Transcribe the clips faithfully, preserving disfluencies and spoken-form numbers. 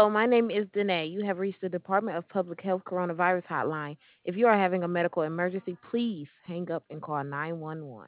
Hello, my name is Danae. You have reached the Department of Public Health Coronavirus Hotline. If you are having a medical emergency, please hang up and call nine one one.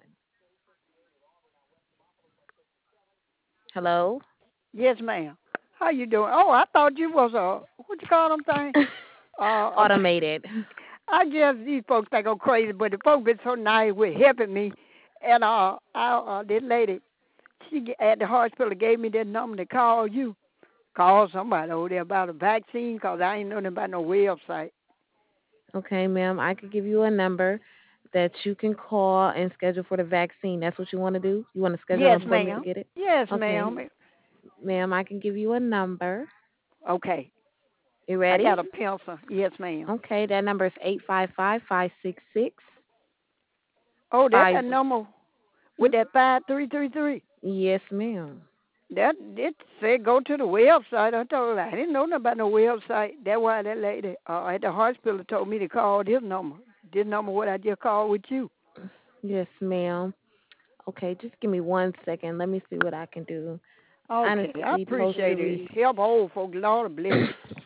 Hello? Yes, ma'am. How you doing? Oh, I thought you was a what you call them thing? Uh, a, Automated. I guess these folks think I'm crazy, but the folks been so nice with helping me. And uh, I, uh, this lady, she g- at the hospital gave me that number to call you. Call somebody over there about a vaccine, cause I ain't know nothing about no website. Okay, ma'am, I could give you a number that you can call and schedule for the vaccine. That's what you want to do? You want to schedule an Yes, appointment to ma'am. get it? Yes, Okay, ma'am. ma'am, I can give you a number. Okay. You I ready? got a pencil. Yes, ma'am. Okay, that number is eight five five, five six six, Oh, that five. that number with that five three three three. Yes, ma'am. That it said go to the website. I told her I didn't know nothing about no website. That's why that lady uh, at the hospital told me to call this number. This number what I just called with you. Yes, ma'am. Okay, just give me one second. Let me see what I can do. Okay, I Honestly, supposed to appreciate it. read. Help old folks, Lord bless.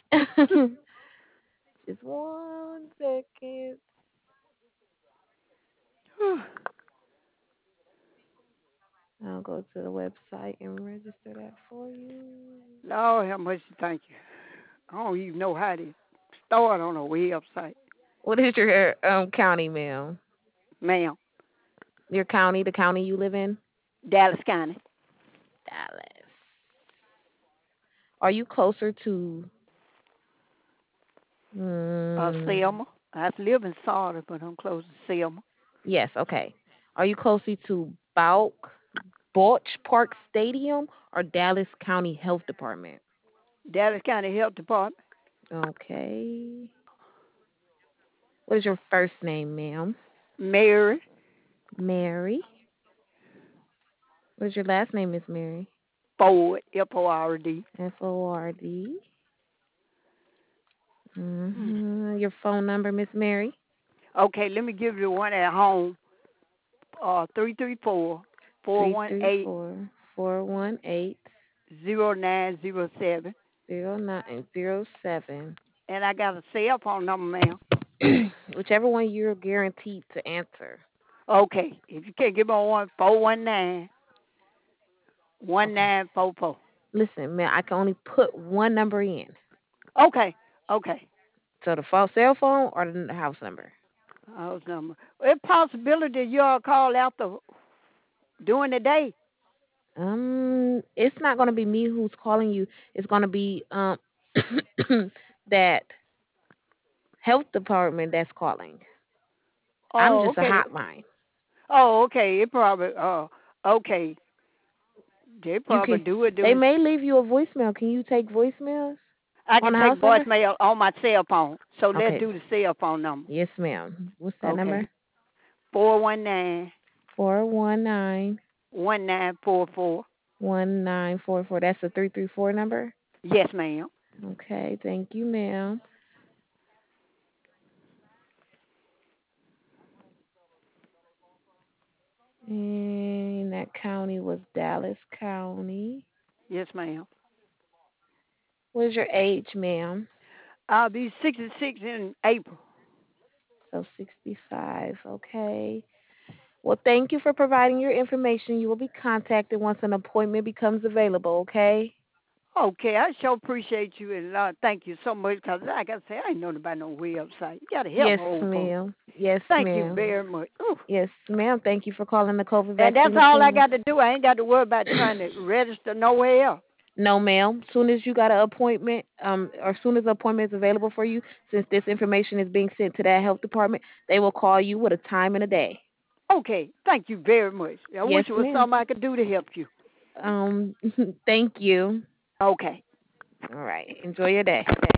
Just one second. I'll go to the website and register that for you. Lord have mercy, thank you. I don't even know how to start on a website, What is your um county, ma'am? ma'am. Your county, the county you live in? Dallas County, Dallas. Are you closer to? uh, Mm, Selma. I live in Sauter, but I'm close to Selma. yes, okay. Are you closer to Balk, Balch Park Stadium or Dallas County Health Department? Dallas County Health Department. Okay. What is your first name, ma'am? Mary Mary. What is your last name, Miss Mary? Ford, F O R D. F O R D. Hmm. Mm-hmm. Your phone number, Miss Mary? Okay, let me give you the one at home. Uh, three three four four Three one three eight four four one eight zero nine zero seven. zero nine zero seven. And I got a cell phone number, ma'am. Whichever one you're guaranteed to answer. Okay, if you can't give me one, four one nine one Okay. nine four four. Listen, man, I can only put one number in. Okay, okay. So the phone, cell phone or the house number. House number. It's possibility you all call after during the day. Um, it's not gonna be me who's calling you. It's gonna be um that health department that's calling. I'm Oh, just a okay. hotline. Oh, okay. It probably. Oh, okay. They You probably can. do it They during. may leave you a voicemail. Can you take voicemails I on can the take house number? voicemail on my cell phone. So let's Okay. do the cell phone number. Yes, ma'am. What's that Okay. number? Four one nine Four one nine one nine four four. one nine four four. That's the three three four number. Yes, ma'am. Okay. Thank you, ma'am. And that county was Dallas County. Yes, ma'am. What is your age, ma'am? I'll be sixty-six in April. So sixty-five. Okay. Well, thank you for providing your information. You will be contacted once an appointment becomes available, okay? Okay, I sure appreciate you and uh, thank you so much because, like I said, I ain't know about no website. You got to help Yes, my old folks. ma'am. Yes, Thank you ma'am. very much. Ooh. Yes, ma'am. Thank you for calling the COVID And that's vaccine all I attendant. got to do. I ain't got to worry about trying to register nowhere else. No, ma'am. Soon as you got an appointment, um, or soon as the appointment is available for you, since this information is being sent to that health department, they will call you with a time and a day. Okay, thank you very much. I Yes, wish there was ma'am. something I could do to help you. Um, thank you. Okay. All right. Enjoy your day.